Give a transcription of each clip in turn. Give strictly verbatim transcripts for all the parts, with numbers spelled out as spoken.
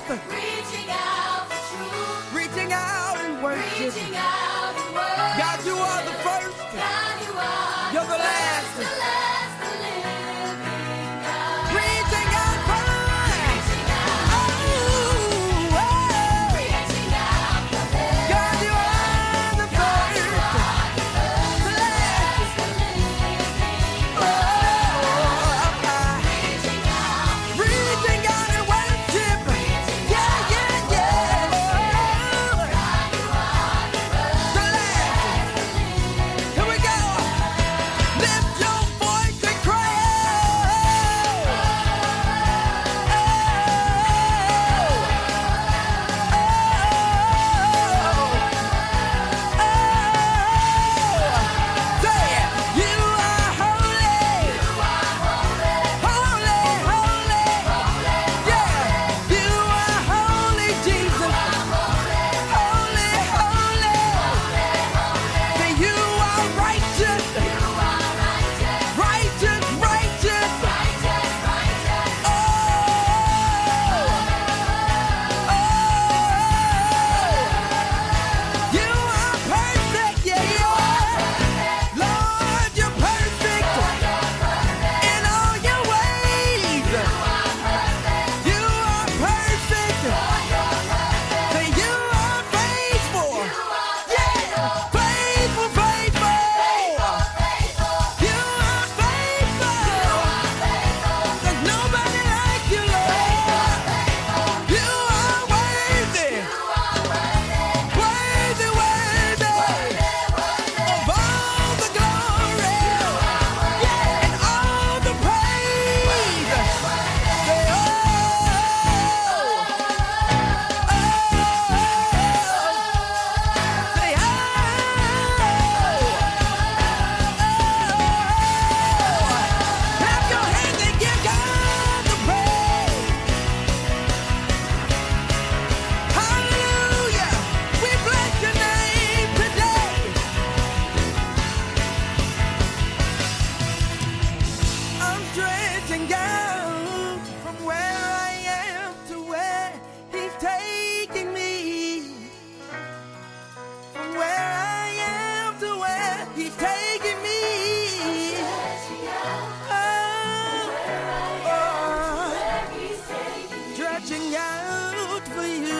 Reaching out for truth. Reaching out in worship. Reaching out in worship. God, you are the first. God, you are. You're the last. The last, the living God. Reaching out for Reaching out. Oh, oh. Reaching out for them. God, you are the God, you first. are the first, The the last. last, the living Oh, God. oh. Reaching out. Reaching out in worship. Yeah, yeah, yeah. Oh, God, you are the first, the last. Here we go. Lift your voice and cry. Say it. You are holy. Holy, holy. Yeah. You are holy, Jesus. Holy, holy. Say you are righteous. Righteous, righteous. Oh, oh. You are perfect, yeah, you are. Lord, you're perfect in all your ways. You are perfect. Say you are faithful. Yeah, faithful, faithful. You are faithful. There's nobody like you, Lord. You are worthy. Worthy, worthy of all the glory and all the praise. Say, oh, oh, say, oh, oh. Clap your hands and give God the praise. Hallelujah. We bless your name today. I'm stretching out from where I am to where he's taking me. From where I am to where he's taking me. Oh, oh, stretching out for you.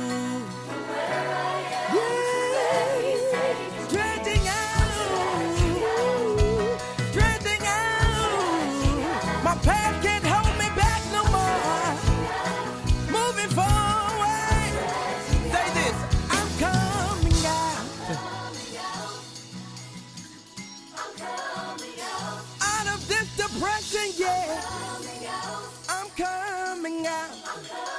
Yeah, stretching out, stretching out. My past can't hold me back no more. Moving forward. Say this, I'm coming out. Out of this depression, yeah. I'm coming out.